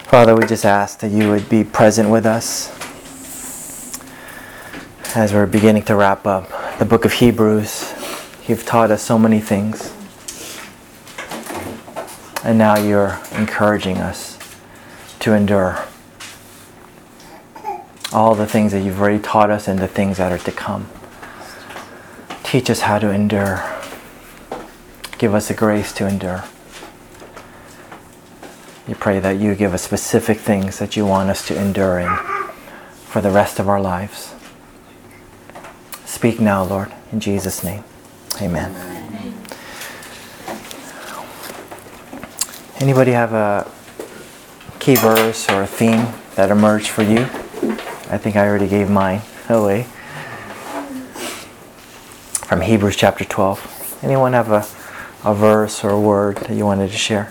Father, we just ask that you would be present with us as we're beginning to wrap up the book of Hebrews. You've taught us so many things. And now you're encouraging us to endure all the things that you've already taught us and the things that are to come. Teach us how to endure. Give us the grace to endure. We pray that you give us specific things that you want us to endure in for the rest of our lives. Speak now, Lord, in Jesus' name. Amen. Anybody have a key verse or a theme that emerged for you? I think I already gave mine away. From Hebrews chapter 12. Anyone have a verse or a word that you wanted to share?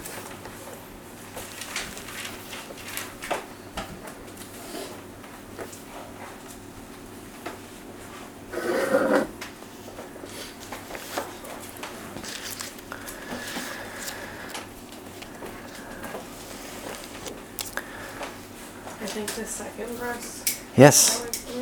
I think the second verse. Yes.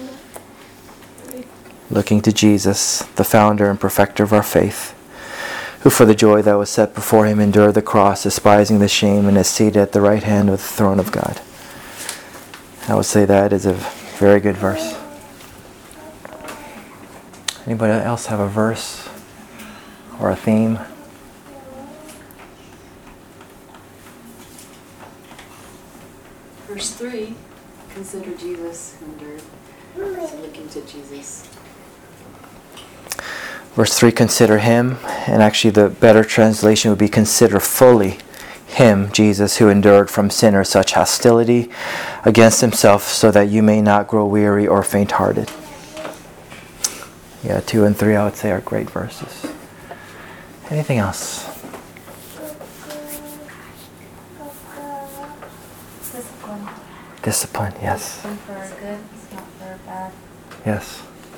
Looking to Jesus, the founder and perfecter of our faith, who for the joy that was set before him endured the cross, despising the shame, and is seated at the right hand of the throne of God. I would say that is a very good verse. Anybody else have a verse or a theme? Verse 3, consider Jesus who endured. So looking to Jesus. Verse 3, consider him. And actually the better translation would be consider fully him, Jesus, who endured from sinners such hostility against himself, so that you may not grow weary or faint-hearted. Yeah, 2 and 3 I would say are great verses. Anything else? Discipline, yes. Discipline for good, it's not for bad. Yes.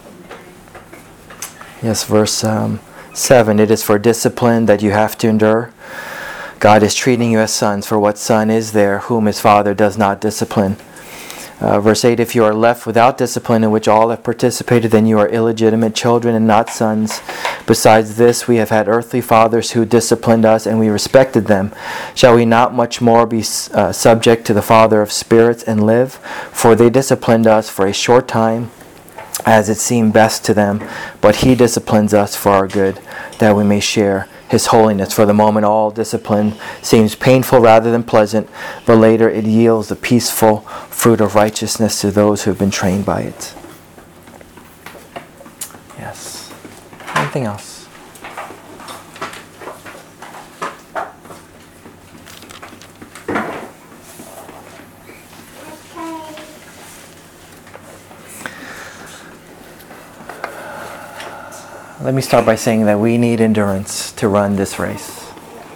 Yes, verse 7. It is for discipline that you have to endure. God is treating you as sons, for what son is there whom his father does not discipline? Verse 8, if you are left without discipline in which all have participated, then you are illegitimate children and not sons. Besides this, we have had earthly fathers who disciplined us, and we respected them. Shall we not much more be subject to the Father of spirits and live? For they disciplined us for a short time, as it seemed best to them, but he disciplines us for our good, that we may share his holiness. For the moment all discipline seems painful rather than pleasant, but later it yields the peaceful fruit of righteousness to those who have been trained by it. Yes. Anything else? Let me start by saying that we need endurance to run this race.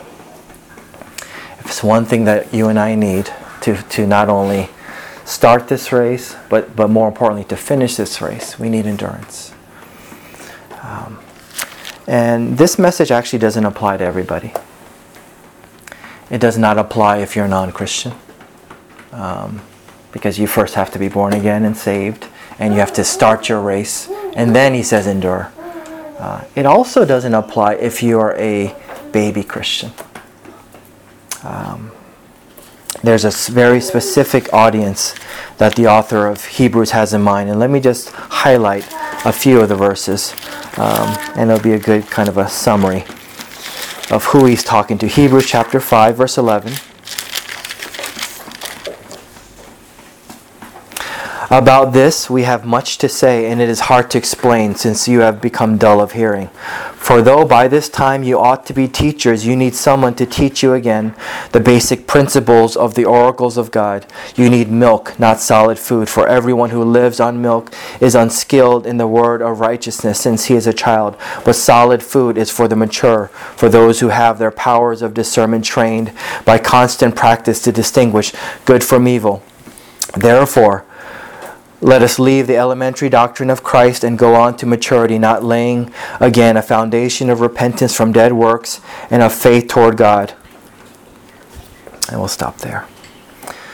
If it's one thing that you and I need to not only start this race, but more importantly to finish this race, we need endurance. And this message actually doesn't apply to everybody. It does not apply if you're a non-Christian, because you first have to be born again and saved, and you have to start your race, and then he says endure. It also doesn't apply if you are a baby Christian. There's a very specific audience that the author of Hebrews has in mind. And let me just highlight a few of the verses. And it'll be a good kind of a summary of who he's talking to. Hebrews chapter 5, verse 11. About this we have much to say, and it is hard to explain, since you have become dull of hearing. For though by this time you ought to be teachers, you need someone to teach you again the basic principles of the oracles of God. You need milk, not solid food, for everyone who lives on milk is unskilled in the word of righteousness, since he is a child. But solid food is for the mature, for those who have their powers of discernment trained by constant practice to distinguish good from evil. Therefore, let us leave the elementary doctrine of Christ and go on to maturity, not laying again a foundation of repentance from dead works and of faith toward God. And we'll stop there.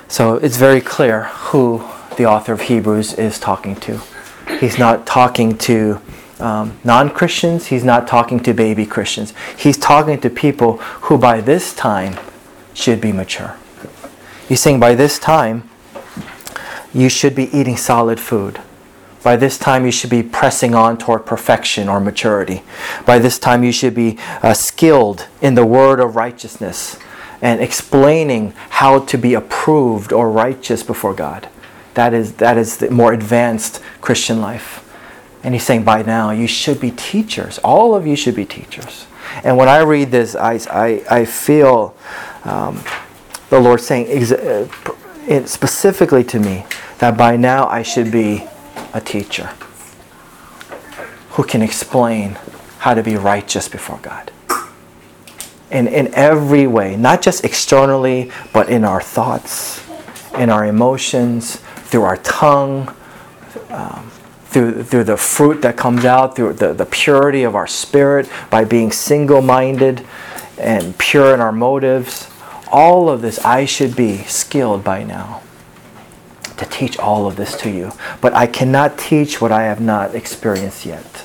So it's very clear who the author of Hebrews is talking to. He's not talking to non-Christians. He's not talking to baby Christians. He's talking to people who by this time should be mature. He's saying by this time, you should be eating solid food. By this time, you should be pressing on toward perfection or maturity. By this time, you should be skilled in the word of righteousness and explaining how to be approved or righteous before God. That is the more advanced Christian life. And he's saying by now, you should be teachers. All of you should be teachers. And when I read this, I feel the Lord saying specifically to me that by now I should be a teacher who can explain how to be righteous before God. In every way, not just externally, but in our thoughts, in our emotions, through our tongue, through the fruit that comes out, through the purity of our spirit, by being single-minded and pure in our motives. All of this, I should be skilled by now to teach all of this to you. But I cannot teach what I have not experienced yet.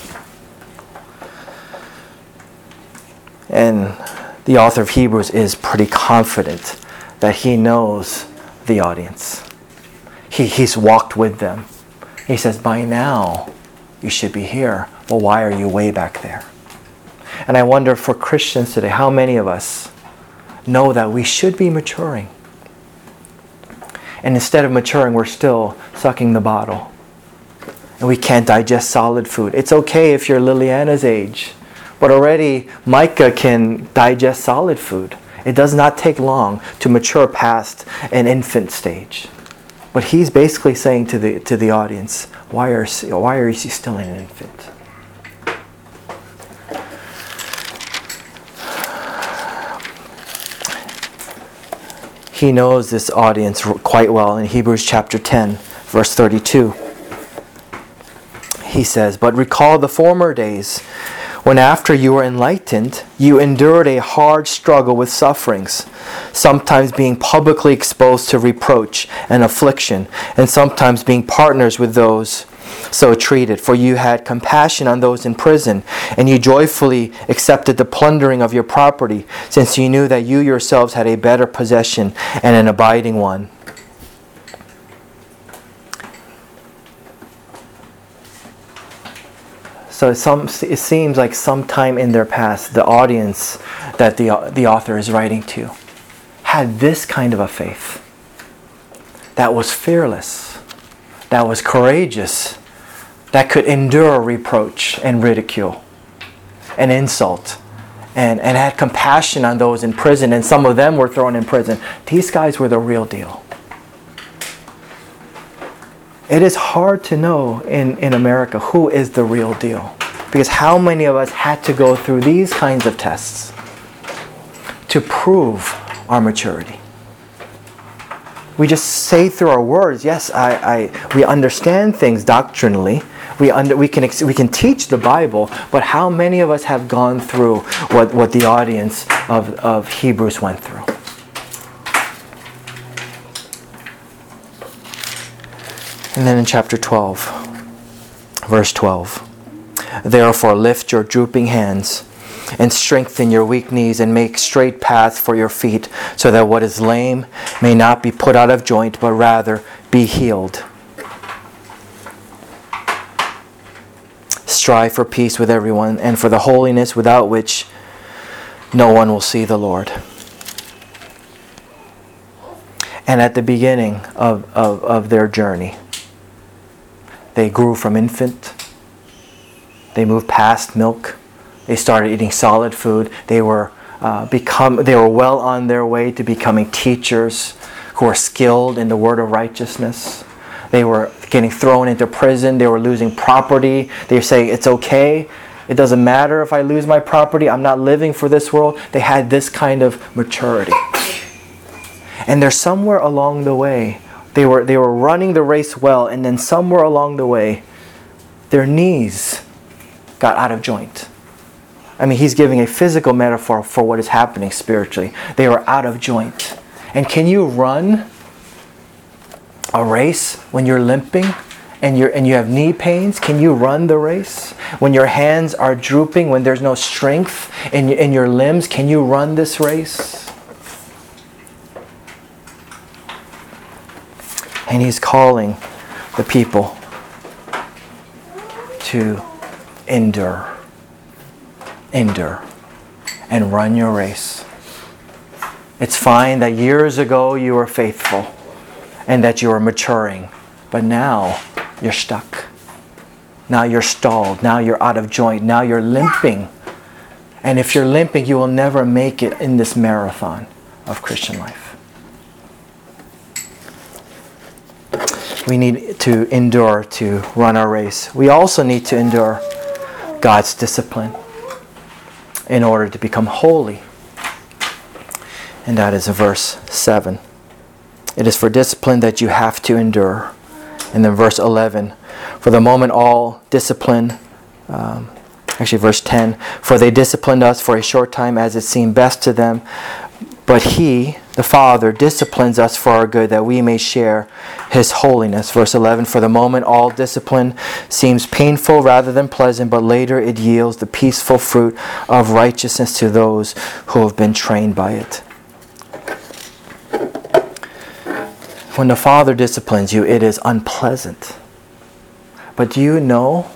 And the author of Hebrews is pretty confident that he knows the audience. He's walked with them. He says, by now, you should be here. Well, why are you way back there? And I wonder for Christians today, how many of us know that we should be maturing? And instead of maturing, we're still sucking the bottle. And we can't digest solid food. It's okay if you're Liliana's age. But already Micah can digest solid food. It does not take long to mature past an infant stage. But he's basically saying to the audience, why are you still an infant? He knows this audience quite well in Hebrews chapter 10, verse 32. He says, but recall the former days when after you were enlightened, you endured a hard struggle with sufferings, sometimes being publicly exposed to reproach and affliction, and sometimes being partners with those so treated. For you had compassion on those in prison, and you joyfully accepted the plundering of your property, since you knew that you yourselves had a better possession and an abiding one. So it seems like sometime in their past, the audience that the author is writing to had this kind of a faith that was fearless, that was courageous, that could endure reproach and ridicule and insult, and had compassion on those in prison, and some of them were thrown in prison. These guys were the real deal. It is hard to know in America who is the real deal. Because how many of us had to go through these kinds of tests to prove our maturity? We just say through our words, yes, we understand things doctrinally. We can teach the Bible, but how many of us have gone through what the audience of Hebrews went through? And then in chapter 12, verse 12, therefore lift your drooping hands and strengthen your weak knees and make straight paths for your feet, so that what is lame may not be put out of joint, but rather be healed. Strive for peace with everyone and for the holiness without which no one will see the Lord. And at the beginning of their journey, they grew from infant. They moved past milk. They started eating solid food. They were well on their way to becoming teachers who were skilled in the word of righteousness. They were getting thrown into prison. They were losing property. They were saying, it's okay. It doesn't matter if I lose my property. I'm not living for this world. They had this kind of maturity. And there's somewhere along the way, they were running the race well, and then somewhere along the way, their knees got out of joint. I mean, he's giving a physical metaphor for what is happening spiritually. They were out of joint. And can you run a race when you're limping and you have knee pains? Can you run the race? When your hands are drooping, when there's no strength in your limbs, can you run this race? And He's calling the people to endure. Endure. And run your race. It's fine that years ago you were faithful and that you were maturing. But now you're stuck. Now you're stalled. Now you're out of joint. Now you're limping. And if you're limping, you will never make it in this marathon of Christian life. We need to endure to run our race. We also need to endure God's discipline in order to become holy. And that is in verse 7. It is for discipline that you have to endure. And then verse 11. For the moment all discipline, verse 10. For they disciplined us for a short time as it seemed best to them. But He, the Father, disciplines us for our good, that we may share His holiness. Verse 11, for the moment all discipline seems painful rather than pleasant, but later it yields the peaceful fruit of righteousness to those who have been trained by it. When the Father disciplines you, it is unpleasant. But do you know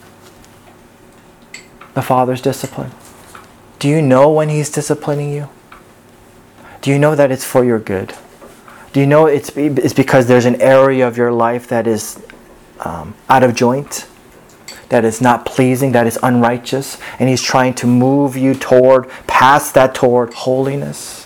the Father's discipline? Do you know when He's disciplining you? Do you know that it's for your good? Do you know it's because there's an area of your life that is out of joint, that is not pleasing, that is unrighteous, and He's trying to move you past that toward holiness?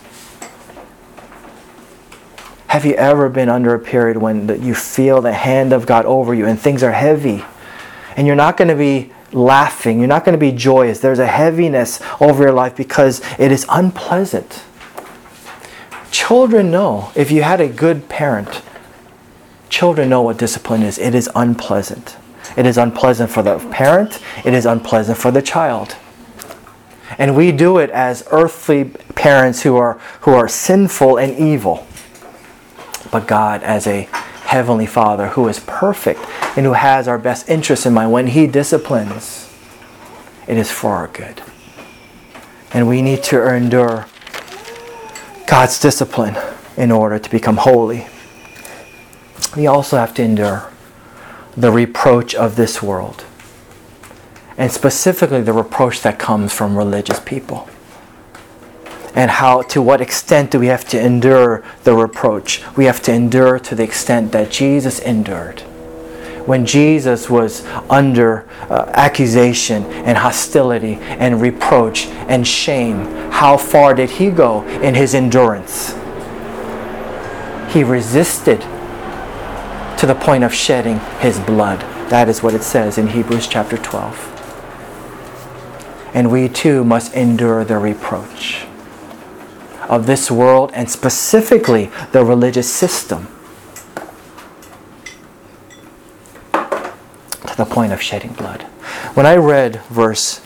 Have you ever been under a period when you feel the hand of God over you and things are heavy? And you're not going to be laughing, you're not going to be joyous. There's a heaviness over your life because it is unpleasant. Children know, if you had a good parent, children know what discipline is. It is unpleasant. It is unpleasant for the parent. It is unpleasant for the child. And we do it as earthly parents who are sinful and evil. But God, as a Heavenly Father who is perfect and who has our best interests in mind, when He disciplines, it is for our good. And we need to endure God's discipline in order to become holy. We also have to endure the reproach of this world. And specifically the reproach that comes from religious people. And to what extent do we have to endure the reproach? We have to endure to the extent that Jesus endured. When Jesus was under accusation and hostility and reproach and shame, how far did He go in His endurance? He resisted to the point of shedding His blood. That is what it says in Hebrews chapter 12. And we too must endure the reproach of this world, and specifically the religious system, to the point of shedding blood. When I read verse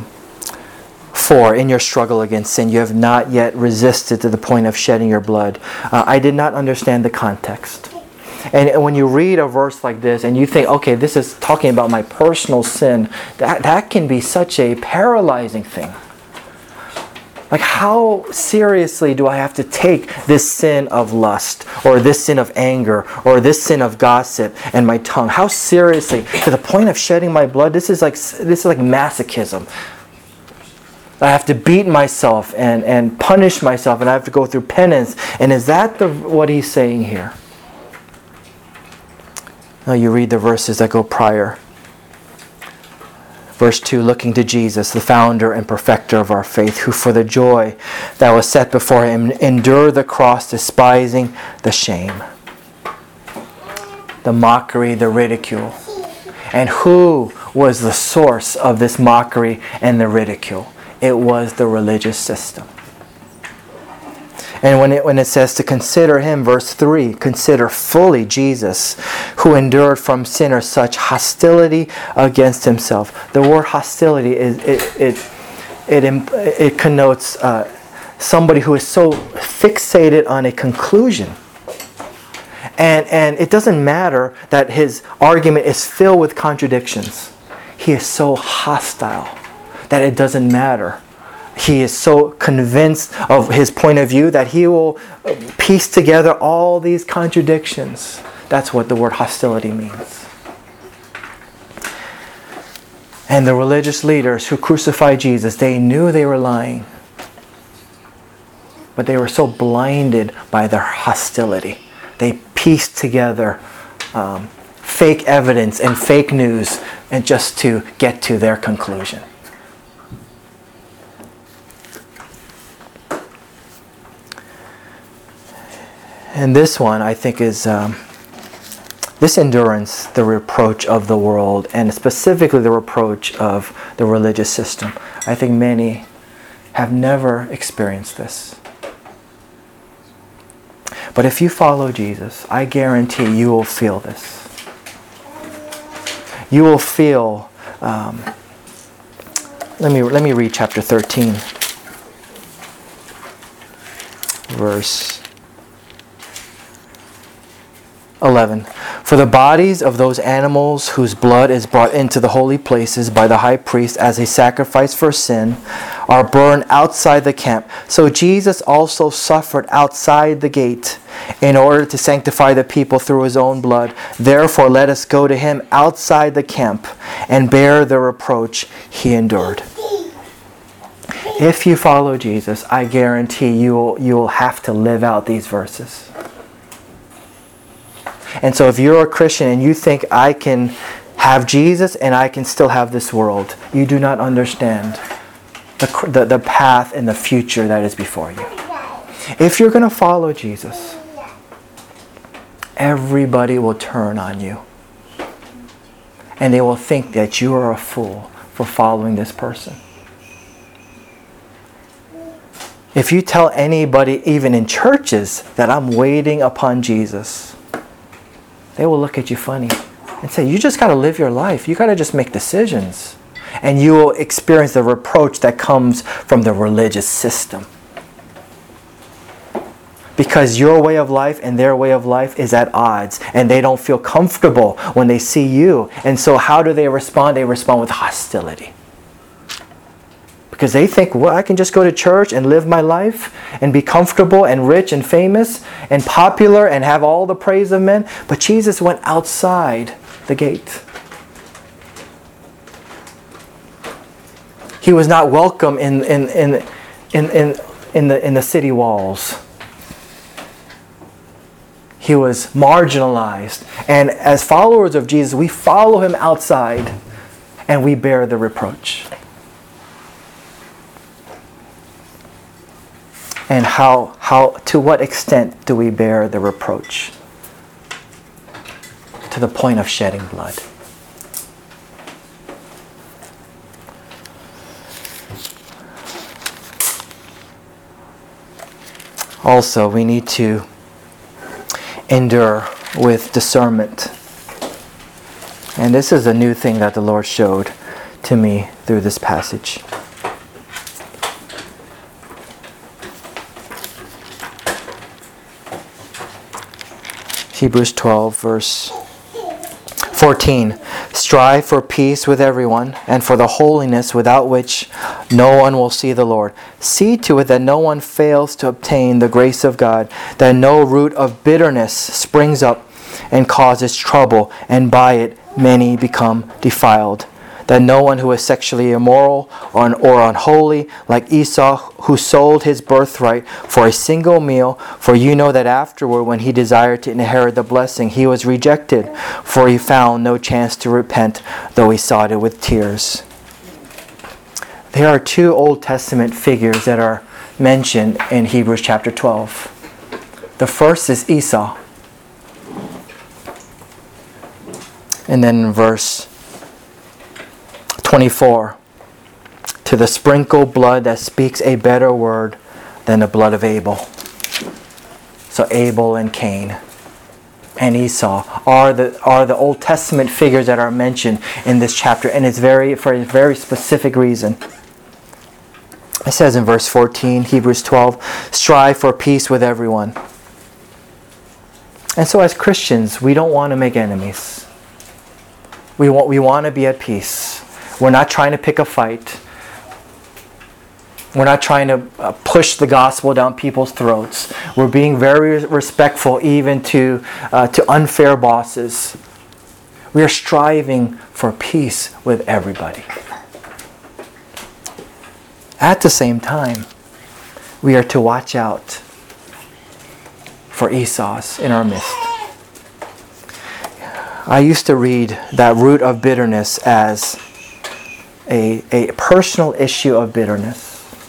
4, in your struggle against sin, you have not yet resisted to the point of shedding your blood. I did not understand the context. And when you read a verse like this and you think, okay, this is talking about my personal sin, that can be such a paralyzing thing. Like, how seriously do I have to take this sin of lust, or this sin of anger, or this sin of gossip and my tongue? How seriously, to the point of shedding my blood? This is like masochism. I have to beat myself and punish myself, and I have to go through penance. And is that what he's saying here? No, you read the verses that go prior. Verse 2, looking to Jesus, the founder and perfecter of our faith, who for the joy that was set before Him endured the cross, despising the shame, the mockery, the ridicule. And who was the source of this mockery and the ridicule? It was the religious system. And when it says to consider Him, verse 3, consider fully Jesus, who endured from sinners such hostility against Himself. The word hostility it connotes somebody who is so fixated on a conclusion And it doesn't matter that his argument is filled with contradictions. He is so hostile that it doesn't matter. He is so convinced of his point of view that he will piece together all these contradictions. That's what the word hostility means. And the religious leaders who crucified Jesus, they knew they were lying. But they were so blinded by their hostility. They pieced together fake evidence and fake news and just to get to their conclusion. And this one, I think, is this endurance, the reproach of the world, and specifically the reproach of the religious system. I think many have never experienced this. But if you follow Jesus, I guarantee you will feel this. You will feel. Let me read chapter 13, verse 11. For the bodies of those animals whose blood is brought into the holy places by the high priest as a sacrifice for sin are burned outside the camp. So Jesus also suffered outside the gate in order to sanctify the people through his own blood. Therefore let us go to him outside the camp and bear the reproach he endured. If you follow Jesus, I guarantee you will have to live out these verses. And so if you're a Christian and you think I can have Jesus and I can still have this world, you do not understand the path and the future that is before you. If you're going to follow Jesus, everybody will turn on you. And they will think that you are a fool for following this person. If you tell anybody, even in churches, that I'm waiting upon Jesus, they will look at you funny and say, you just got to live your life. You got to just make decisions. And you will experience the reproach that comes from the religious system. Because your way of life and their way of life is at odds. And they don't feel comfortable when they see you. And so how do they respond? They respond with hostility. Because they think, well, I can just go to church and live my life and be comfortable and rich and famous and popular and have all the praise of men. But Jesus went outside the gate. He was not welcome in the city walls. He was marginalized. And as followers of Jesus, we follow him outside and we bear the reproach. And to what extent do we bear the reproach? To the point of shedding blood. Also, we need to endure with discernment. And this is a new thing that the Lord showed to me through this passage. Hebrews 12, verse 14. Strive for peace with everyone and for the holiness without which no one will see the Lord. See to it that no one fails to obtain the grace of God, that no root of bitterness springs up and causes trouble, and by it many become defiled. That no one who is sexually immoral or unholy, like Esau, who sold his birthright for a single meal, for you know that afterward, when he desired to inherit the blessing, he was rejected, for he found no chance to repent, though he sought it with tears. There are two Old Testament figures that are mentioned in Hebrews chapter 12. The first is Esau. And then in verse 24, to the sprinkled blood that speaks a better word than the blood of Abel. So Abel and Cain and Esau are the Old Testament figures that are mentioned in this chapter, and it's for a very specific reason. It says in verse 14, Hebrews 12, strive for peace with everyone. And so as Christians, we don't want to make enemies. We want to be at peace. We're not trying to pick a fight. We're not trying to push the gospel down people's throats. We're being very respectful even to unfair bosses. We are striving for peace with everybody. At the same time, we are to watch out for Esau's in our midst. I used to read that root of bitterness as a personal issue of bitterness.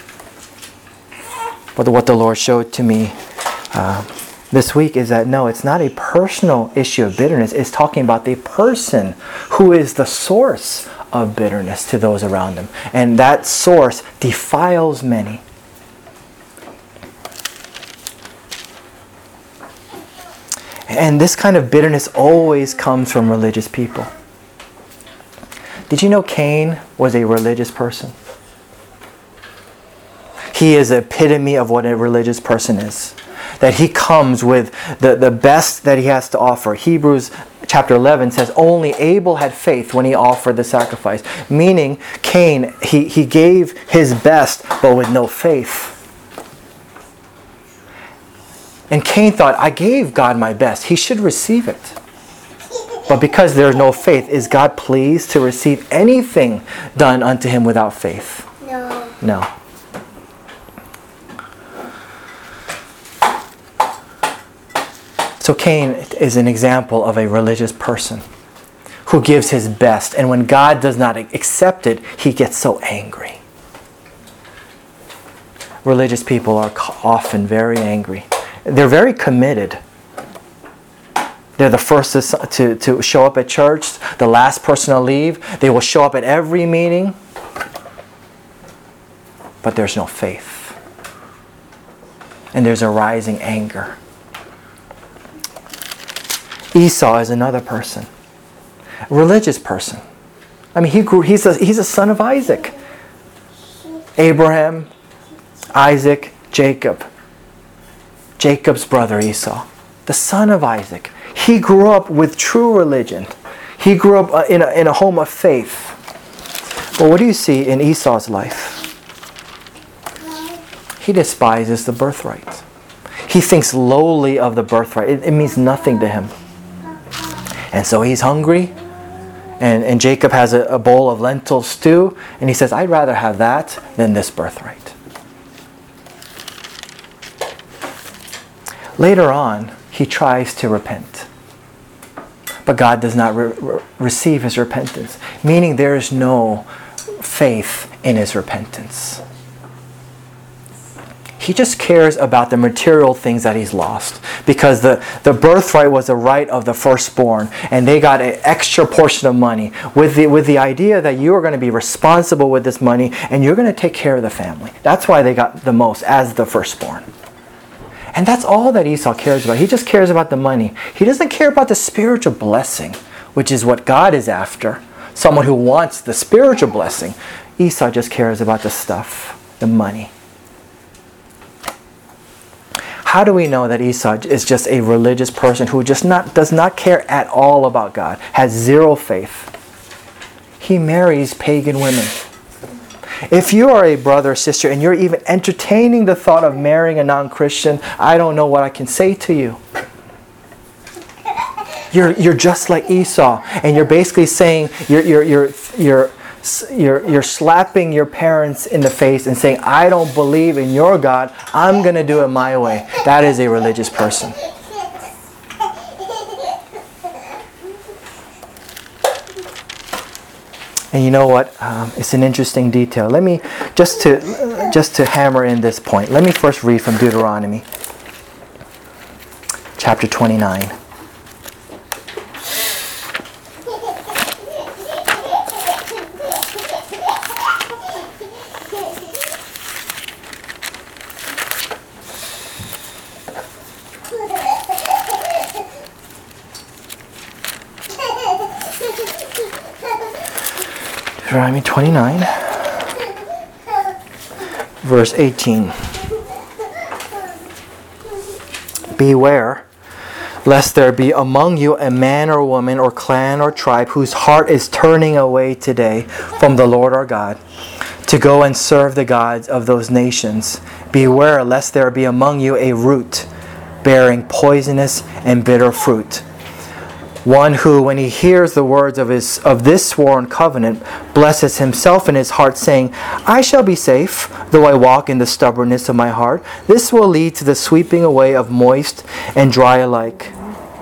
But what the Lord showed to me this week is that no, it's not a personal issue of bitterness. It's talking about the person who is the source of bitterness to those around them. And that source defiles many. And this kind of bitterness always comes from religious people. Did you know Cain was a religious person? He is the epitome of what a religious person is. That he comes with the best that he has to offer. Hebrews chapter 11 says only Abel had faith when he offered the sacrifice. Meaning Cain, he gave his best but with no faith. And Cain thought, I gave God my best. He should receive it. But because there is no faith, is God pleased to receive anything done unto him without faith? No. No. So Cain is an example of a religious person who gives his best. And when God does not accept it, he gets so angry. Religious people are often very angry. They're very committed. They're the first to show up at church, the last person to leave. They will show up at every meeting. But there's no faith. And there's a rising anger. Esau is another person. A religious person. I mean, he's a son of Isaac. Abraham, Isaac, Jacob. Jacob's brother Esau. The son of Isaac. He grew up with true religion. He grew up in a home of faith. But what do you see in Esau's life? He despises the birthright. He thinks lowly of the birthright. It means nothing to him. And so he's hungry. And Jacob has a bowl of lentil stew. And he says, I'd rather have that than this birthright. Later on, he tries to repent. But God does not receive his repentance. Meaning there is no faith in his repentance. He just cares about the material things that he's lost. Because the birthright was the right of the firstborn. And they got an extra portion of money. With the idea that you are going to be responsible with this money. And you're going to take care of the family. That's why they got the most as the firstborn. And that's all that Esau cares about. He just cares about the money. He doesn't care about the spiritual blessing. Which is what God is after. Someone who wants the spiritual blessing. Esau just cares about the stuff. The money. How do we know that Esau is just a religious person who does not care at all about God, has zero faith? He marries pagan women. If you are a brother or sister and you're even entertaining the thought of marrying a non-Christian, I don't know what I can say to you. You're just like Esau, and you're basically saying you're slapping your parents in the face and saying, I don't believe in your God, I'm going to do it my way. That is a religious person. And you know what? It's an interesting detail. Let me, just to hammer in this point, let me first read from Deuteronomy chapter 29. Deuteronomy 29, verse 18. Beware lest there be among you a man or woman or clan or tribe whose heart is turning away today from the Lord our God, to go and serve the gods of those nations. Beware lest there be among you a root bearing poisonous and bitter fruit. One who, when he hears the words of this sworn covenant, blesses himself in his heart, saying, I shall be safe, though I walk in the stubbornness of my heart. This will lead to the sweeping away of moist and dry alike.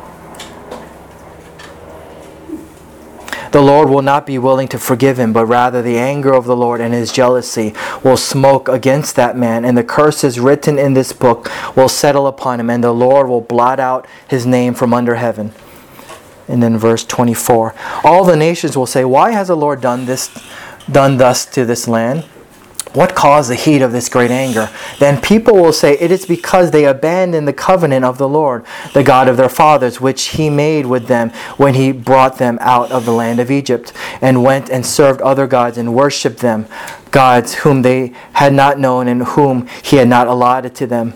The Lord will not be willing to forgive him, but rather the anger of the Lord and his jealousy will smoke against that man, and the curses written in this book will settle upon him, and the Lord will blot out his name from under heaven. And then verse 24. All the nations will say, why has the Lord done thus to this land? What caused the heat of this great anger? Then people will say, it is because they abandoned the covenant of the Lord, the God of their fathers, which he made with them when he brought them out of the land of Egypt, and went and served other gods and worshipped them, gods whom they had not known and whom he had not allotted to them.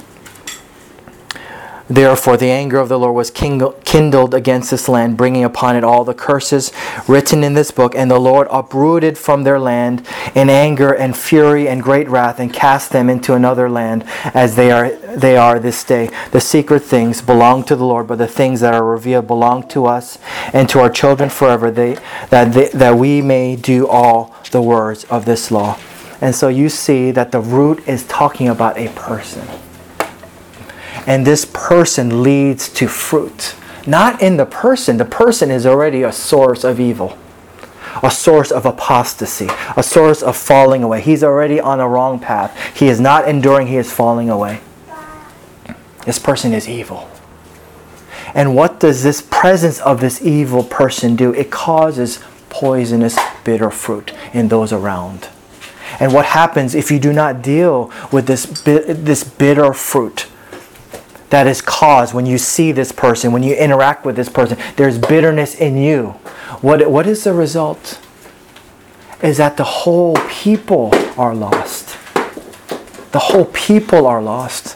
Therefore the anger of the Lord was kindled against this land, bringing upon it all the curses written in this book. And the Lord uprooted from their land in anger and fury and great wrath, and cast them into another land, as they are this day. The secret things belong to the Lord, but the things that are revealed belong to us and to our children forever, that we may do all the words of this law. And so you see that the root is talking about a person. And this person leads to fruit. Not in the person. The person is already a source of evil. A source of apostasy. A source of falling away. He's already on a wrong path. He is not enduring. He is falling away. This person is evil. And what does this presence of this evil person do? It causes poisonous, bitter fruit in those around. And what happens if you do not deal with this bitter fruit that is caused when you see this person, when you interact with this person? There's bitterness in you. What is the result? Is that the whole people are lost. The whole people are lost.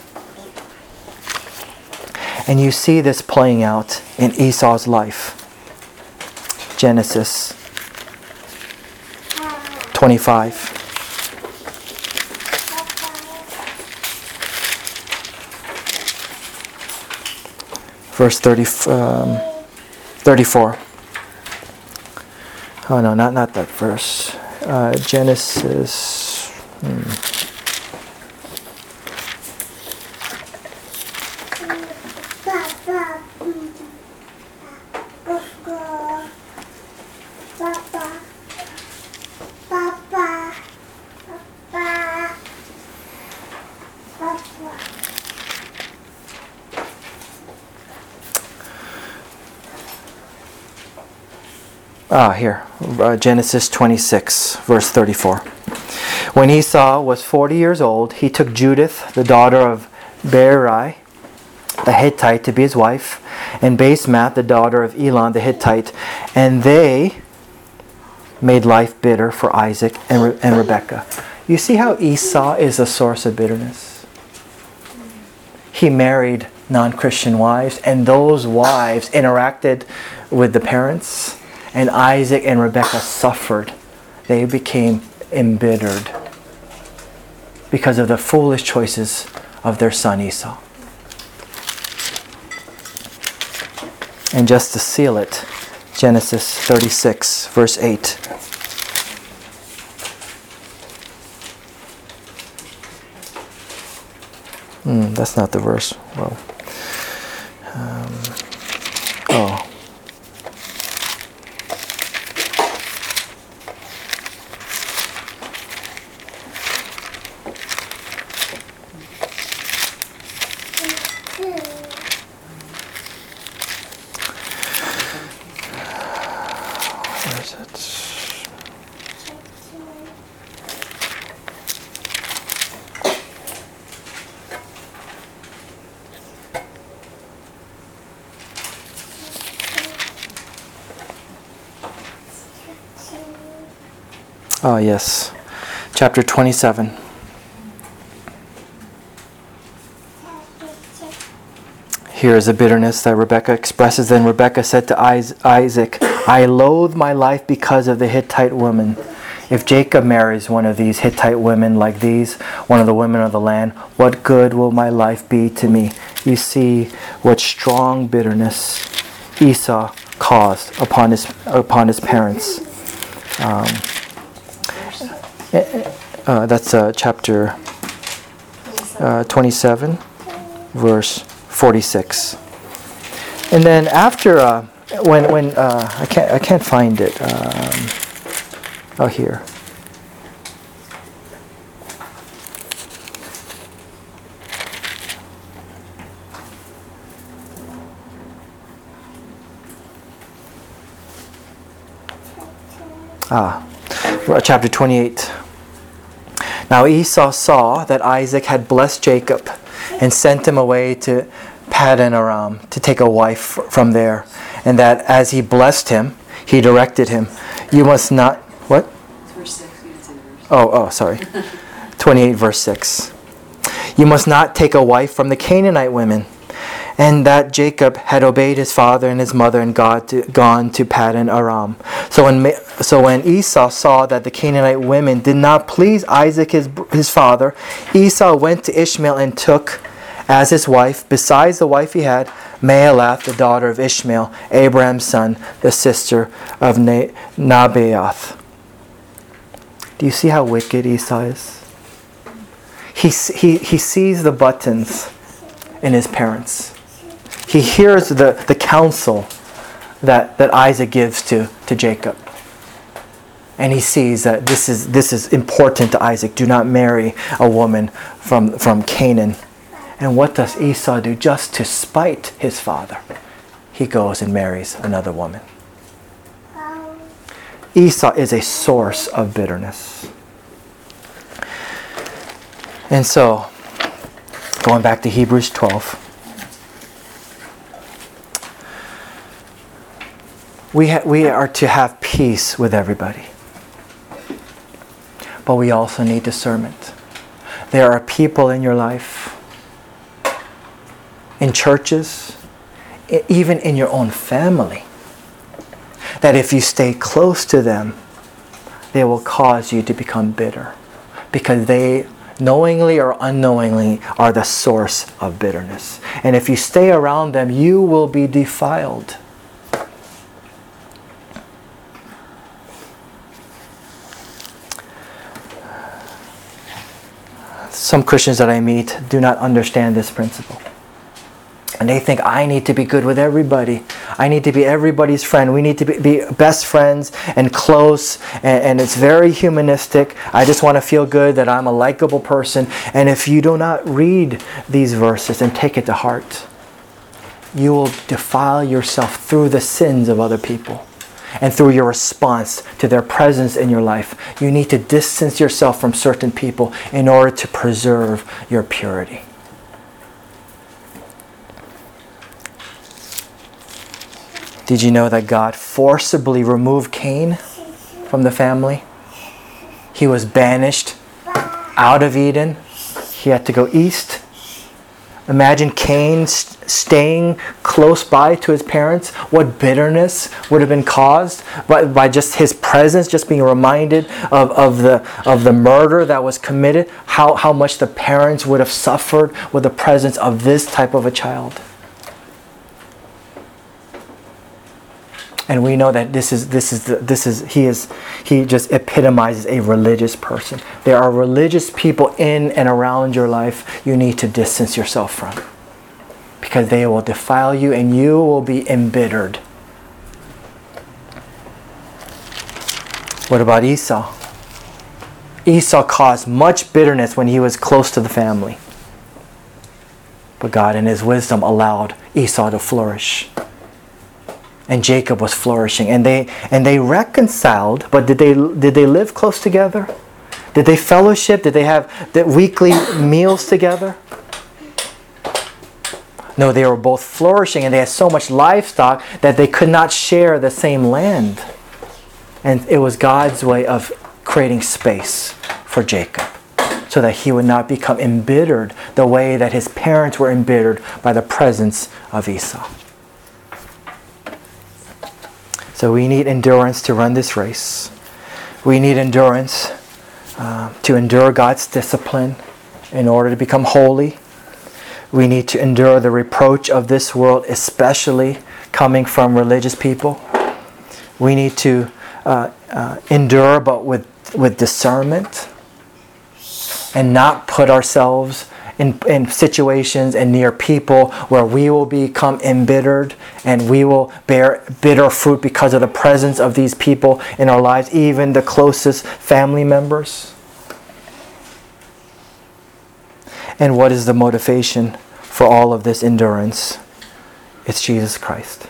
And you see this playing out in Esau's life. Genesis 25. Verse 34. Oh no, not that verse. Genesis. Here. Genesis 26, verse 34. When Esau was 40 years old, he took Judith, the daughter of Beeri, the Hittite, to be his wife, and Basemath, the daughter of Elon, the Hittite, and they made life bitter for Isaac and Rebekah. You see how Esau is a source of bitterness? He married non-Christian wives, and those wives interacted with the parents, and Isaac and Rebekah suffered. They became embittered because of the foolish choices of their son Esau. And just to seal it, Genesis 36, verse 8. That's not the verse. Well, where is it? Oh, yes. Chapter 27. Here is a bitterness that Rebekah expresses. Then Rebekah said to Isaac, I loathe my life because of the Hittite woman. If Jacob marries one of these Hittite women like these, one of the women of the land, what good will my life be to me? You see what strong bitterness Esau caused upon his parents. That's chapter 27, verse 46. And then after when I can't find it. Here. Chapter 28. Now Esau saw that Isaac had blessed Jacob and sent him away to Paddan Aram to take a wife from there, and that as he blessed him, he directed him, you must not... What? Verse 6. You can say verse. Oh, sorry. 28 verse 6. You must not take a wife from the Canaanite women. And that Jacob had obeyed his father and his mother and gone to Paddan Aram. So when Esau saw that the Canaanite women did not please Isaac his father, Esau went to Ishmael and took as his wife, besides the wife he had, Mahalath, the daughter of Ishmael, Abraham's son, the sister of Nebaioth. Do you see how wicked Esau is? He sees the buttons in his parents. He hears the counsel that Isaac gives to Jacob. And he sees that this is important to Isaac. Do not marry a woman from Canaan. And what does Esau do? Just to spite his father, he goes and marries another woman. Esau is a source of bitterness. And so, going back to Hebrews 12, we are to have peace with everybody. But we also need discernment. There are people in your life, in churches, even in your own family, that if you stay close to them, they will cause you to become bitter. Because they, knowingly or unknowingly, are the source of bitterness. And if you stay around them, you will be defiled. Some Christians that I meet do not understand this principle. And they think, I need to be good with everybody. I need to be everybody's friend. We need to be best friends and close. And it's very humanistic. I just want to feel good that I'm a likable person. And if you do not read these verses and take it to heart, you will defile yourself through the sins of other people and through your response to their presence in your life. You need to distance yourself from certain people in order to preserve your purity. Did you know that God forcibly removed Cain from the family? He was banished out of Eden. He had to go east. Imagine Cain staying close by to his parents. What bitterness would have been caused by just his presence, just being reminded of the murder that was committed. How much the parents would have suffered with the presence of this type of a child. And we know that he just epitomizes a religious person. There are religious people in and around your life you need to distance yourself from, because they will defile you and you will be embittered. What about Esau? Esau caused much bitterness when he was close to the family. But God in his wisdom allowed Esau to flourish. And Jacob was flourishing, and they reconciled. But did they live close together? Did they fellowship? Did they have the weekly meals together? No, they were both flourishing, and they had so much livestock that they could not share the same land. And it was God's way of creating space for Jacob, so that he would not become embittered the way that his parents were embittered by the presence of Esau. So we need endurance to run this race. We need endurance to endure God's discipline in order to become holy. We need to endure the reproach of this world, especially coming from religious people. We need to endure, but with discernment, and not put ourselves in situations and near people where we will become embittered and we will bear bitter fruit because of the presence of these people in our lives, even the closest family members. And what is the motivation for all of this endurance? It's Jesus Christ.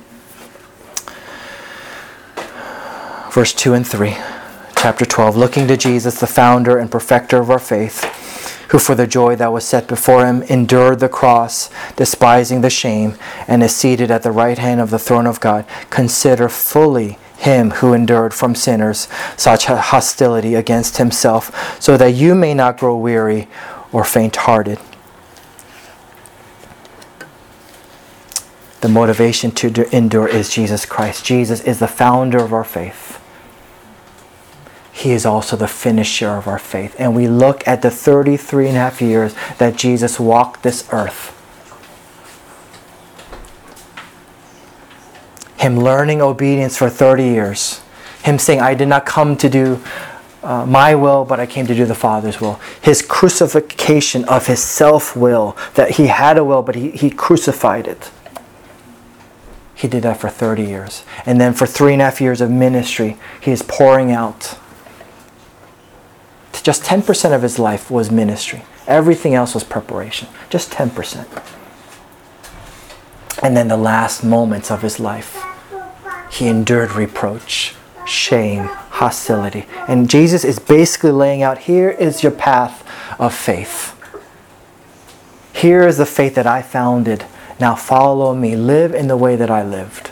Verse 2 and 3, chapter 12. Looking to Jesus, the founder and perfecter of our faith, who for the joy that was set before him endured the cross, despising the shame, and is seated at the right hand of the throne of God. Consider fully him who endured from sinners such hostility against himself, so that you may not grow weary or faint-hearted. The motivation to endure is Jesus Christ. Jesus is the founder of our faith. He is also the finisher of our faith. And we look at the 33 and a half years that Jesus walked this earth. Him learning obedience for 30 years. Him saying, I did not come to do my will, but I came to do the Father's will. His crucifixion of his self-will, that he had a will, but he crucified it. He did that for 30 years. And then for 3.5 years of ministry, he is pouring out. Just 10% of his life was ministry. Everything else was preparation. Just 10%. And then the last moments of his life, he endured reproach, shame, hostility. And Jesus is basically laying out, here is your path of faith. Here is the faith that I founded. Now follow me. Live in the way that I lived.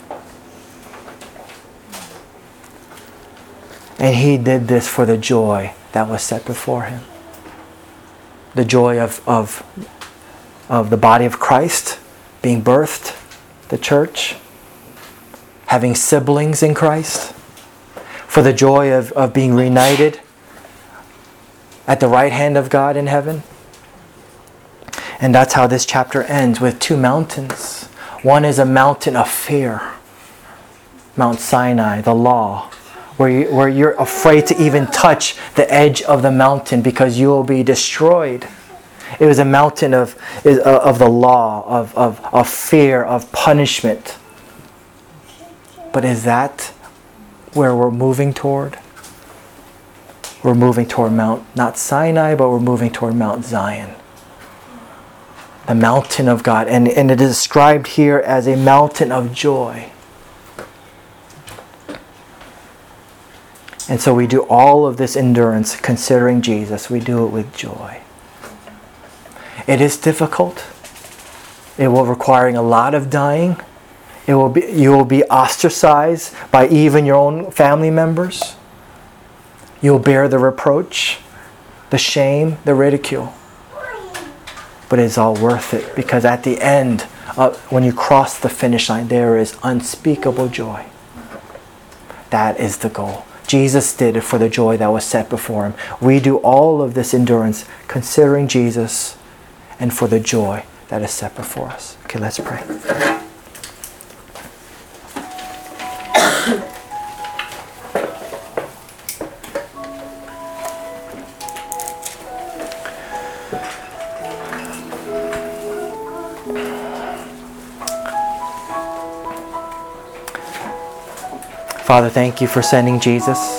And he did this for the joy that was set before him. The joy of the body of Christ being birthed, the church, having siblings in Christ, for the joy of being reunited at the right hand of God in heaven. And that's how this chapter ends, with two mountains. One is a mountain of fear, Mount Sinai, the law, where you're afraid to even touch the edge of the mountain because you will be destroyed. It was a mountain of the law, of fear, of punishment. But is that where we're moving toward? We're moving toward not Sinai, but we're moving toward Mount Zion. The mountain of God. And it is described here as a mountain of joy. And so we do all of this endurance considering Jesus. We do it with joy. It is difficult. It will require a lot of dying. You will be ostracized by even your own family members. You'll bear the reproach, the shame, the ridicule. But it's all worth it, because at the end, when you cross the finish line, there is unspeakable joy. That is the goal. Jesus did it for the joy that was set before him. We do all of this endurance considering Jesus and for the joy that is set before us. Okay, let's pray. Father, thank you for sending Jesus,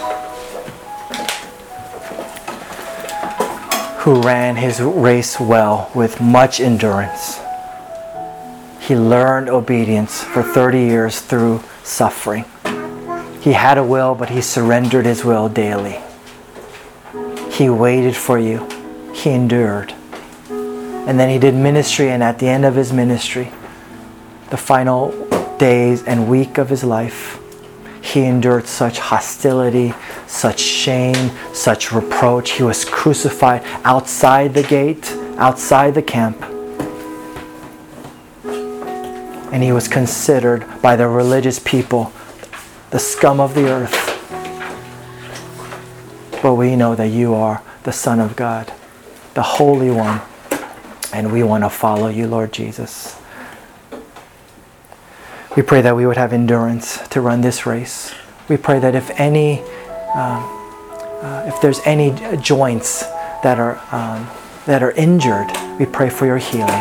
who ran his race well with much endurance. He learned obedience for 30 years through suffering. He had a will, but he surrendered his will daily. He waited for you. He endured. And then he did ministry, and at the end of his ministry, the final days and week of his life, He endured such hostility, such shame, such reproach. He was crucified outside the gate, outside the camp. And He was considered by the religious people the scum of the earth. But we know that You are the Son of God, the Holy One. And we want to follow You, Lord Jesus. We pray that we would have endurance to run this race. We pray that if there's any joints that are injured, we pray for Your healing.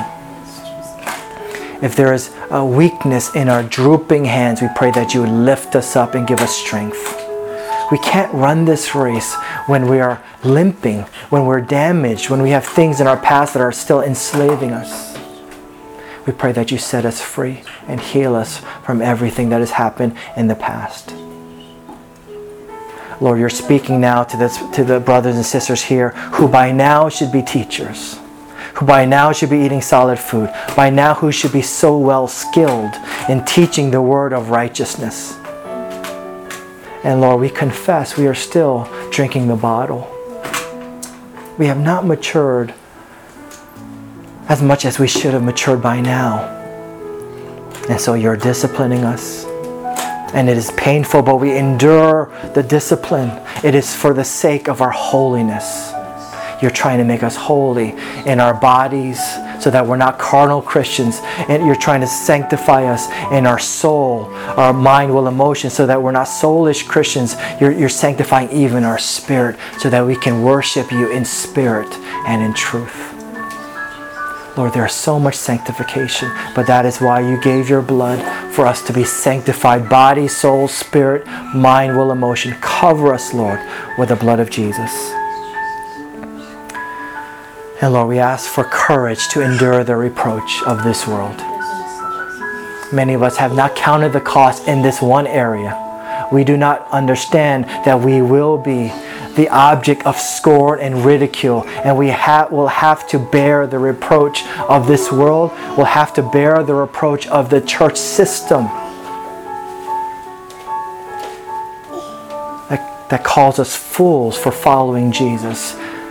If there is a weakness in our drooping hands, we pray that You would lift us up and give us strength. We can't run this race when we are limping, when we're damaged, when we have things in our past that are still enslaving us. We pray that You set us free and heal us from everything that has happened in the past. Lord, You're speaking now to the brothers and sisters here who by now should be teachers, who by now should be eating solid food, by now who should be so well skilled in teaching the word of righteousness. And Lord, we confess we are still drinking the bottle. We have not matured as much as we should have matured by now. And so You're disciplining us. And it is painful, but we endure the discipline. It is for the sake of our holiness. You're trying to make us holy in our bodies so that we're not carnal Christians. And You're trying to sanctify us in our soul, our mind, will, emotion, so that we're not soulish Christians. You're sanctifying even our spirit so that we can worship You in spirit and in truth. Lord, there is so much sanctification, but that is why You gave Your blood for us to be sanctified, body, soul, spirit, mind, will, emotion. Cover us, Lord, with the blood of Jesus. And Lord, we ask for courage to endure the reproach of this world. Many of us have not counted the cost in this one area. We do not understand that we will be the object of scorn and ridicule, and we will have to bear the reproach of this world. We'll have to bear the reproach of the church system that calls us fools for following Jesus.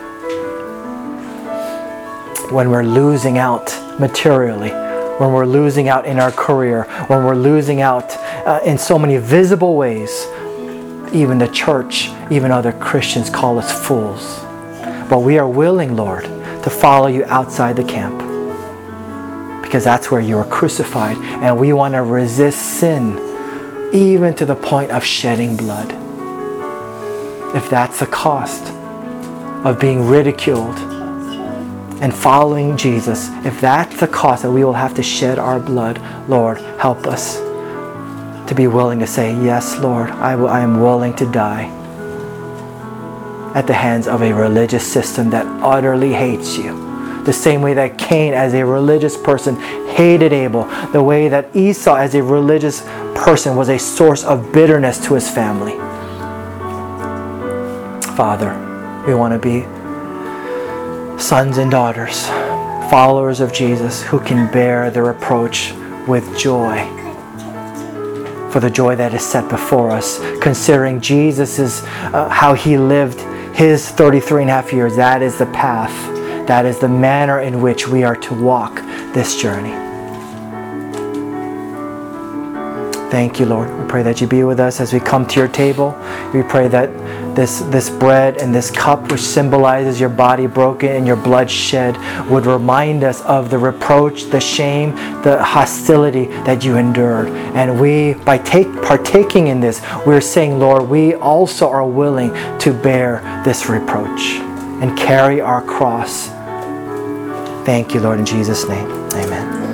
When we're losing out materially, when we're losing out in our career, when we're losing out in so many visible ways, even the church, even other Christians call us fools. But we are willing, Lord, to follow You outside the camp, because that's where You are crucified, and we want to resist sin even to the point of shedding blood. If that's the cost of being ridiculed and following Jesus, if that's the cost that we will have to shed our blood, Lord, help us to be willing to say, yes, Lord, I am willing to die at the hands of a religious system that utterly hates You. The same way that Cain, as a religious person, hated Abel. The way that Esau, as a religious person, was a source of bitterness to his family. Father, we want to be sons and daughters, followers of Jesus, who can bear the reproach with joy, for the joy that is set before us, considering Jesus' how He lived His 33 and a half years. That is the path. That is the manner in which we are to walk this journey. Thank You, Lord. We pray that You be with us as we come to Your table. We pray that this bread and this cup, which symbolizes Your body broken and Your blood shed, would remind us of the reproach, the shame, the hostility that You endured. And we, by partaking in this, we're saying, Lord, we also are willing to bear this reproach and carry our cross. Thank You, Lord, in Jesus' name. Amen.